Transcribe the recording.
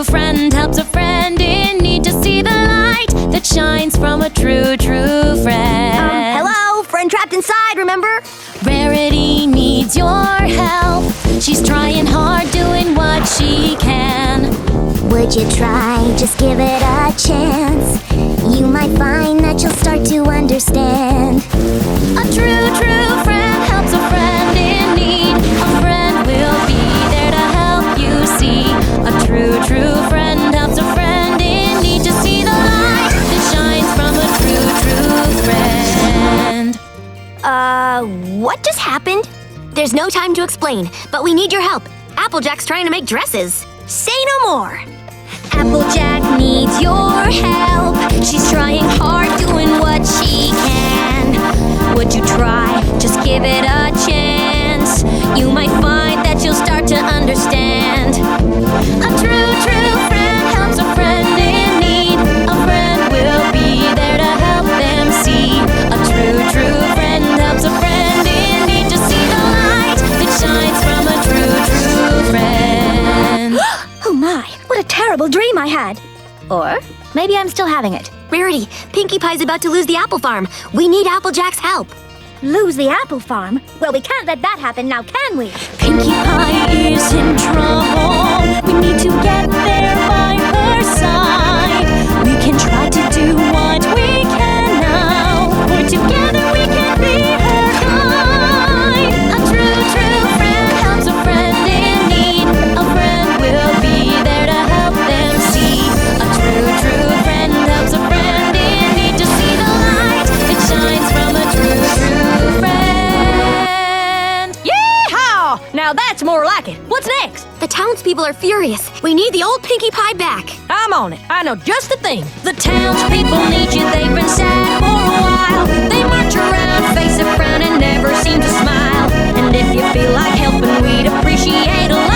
friend helps a friend in need to see the light that shines from a true, true friend. Hello? Friend trapped inside, remember? Rarity needs your help. She's trying hard, doing what she can. Would you try? Just give it a chance. You might find that you'll start to understand. A true, true friend helps a friend in need. A friend will be there to help you see. A true, true friend helps a friend in need to see the light that shines from a true, true friend. What just happened? There's no time to explain, but we need your help. Applejack's trying to make dresses. Say no more. Applejack needs your help. She's trying hard, doing what she can. Would you try? Just give it a chance. You might find that you'll start to understand. A true, true friend helps a friend in need. A friend will be there to help them see. A true, true friend helps a friend in need to see the light that shines from a true, true friend. Oh my, what a terrible dream I had. Or maybe I'm still having it. Rarity, Pinkie Pie's about to lose the apple farm. We need Applejack's help. Lose the apple farm? Well, we can't let that happen now, can we? Pinkie Pie is in trouble. We need to get there by her side. We can try to do what we can now. For together we can be her guide. A true, true friend helps a friend in need. A friend will be there to help them see. A true, true friend helps a friend in need to see the light that shines from a true, true friend. Yeehaw! Now that's more like it. What's next? The townspeople are furious. We need the old Pinkie Pie back. I'm on it. I know just the thing. The townspeople need you, they've been sad for a while. They march around, face a frown, and never seem to smile. And if you feel like helping, we'd appreciate a